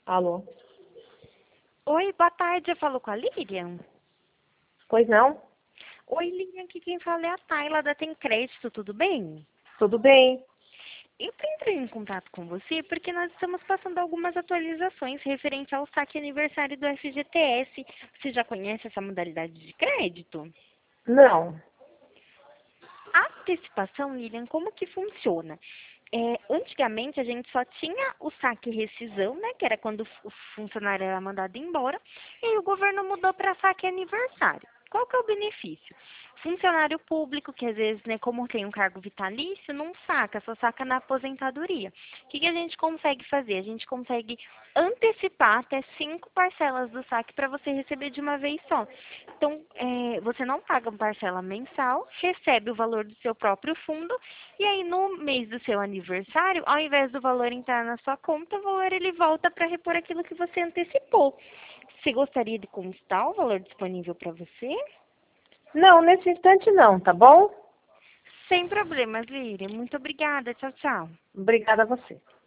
Alô? Oi, boa tarde. Eu falo com a Lilian? Pois não? Oi, Lilian, aqui quem fala é a Tayla da Tem Crédito, tudo bem? Tudo bem? Eu entrei em contato com você porque nós estamos passando algumas atualizações referente ao saque aniversário do FGTS. Você já conhece essa modalidade de crédito? Não. A antecipação, Lilian, como que funciona? Antigamente a gente só tinha o saque e rescisão, né? Que era quando o funcionário era mandado embora. E aí o governo mudou para saque e aniversário. Qual que é o benefício? Funcionário público, que às vezes, né, como tem um cargo vitalício, não saca, só saca na aposentadoria. O que a gente consegue fazer? A gente consegue antecipar até 5 parcelas do saque para você receber de uma vez só. Então, você não paga uma parcela mensal, recebe o valor do seu próprio fundo, e aí no mês do seu aniversário, ao invés do valor entrar na sua conta, o valor ele volta para repor aquilo que você antecipou. Você gostaria de constar o valor disponível para você? Não, nesse instante não, tá bom? Sem problemas, Líria. Muito obrigada. Tchau, tchau. Obrigada a você.